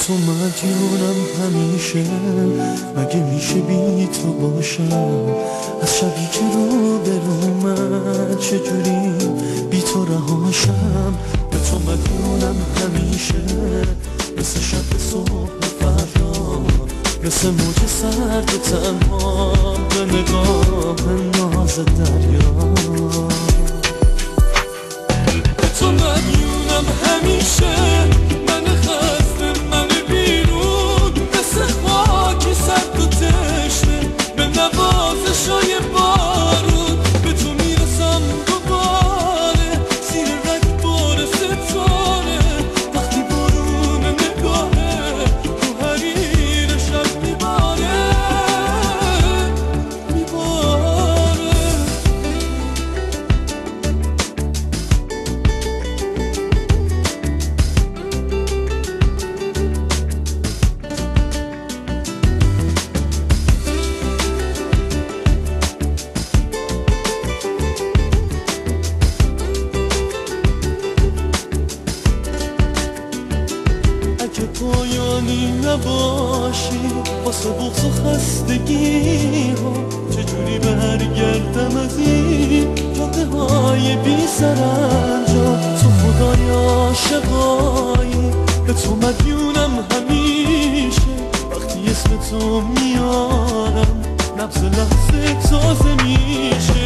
تو مدیونم همیشه، مگه میشه بی تو باشم؟ از شبی که رو من چجوری بی تو رهاشم؟ به تو مدیونم همیشه، مثل شب صبح فردا، مثل موج سرد و تنها به نگاه ناز دریا. به تو مدیونم همیشه، من خسته من بیرون، مثل خاکی سرد و تشنه به نوازشای بارون. به تو میرسم دوباره زیر رگبار ستاره، وقتی بارون نگاهه رو حریر شب میباره. اگه پایانی نباشی واسه بغض و خستگی ها، چجوری برگردم از این جاده های بی سرانجام؟ تو خدای عاشقایی، به تو مدیونم همیشه، وقتی اسم تو میارم نبض لحظه تازه میشه.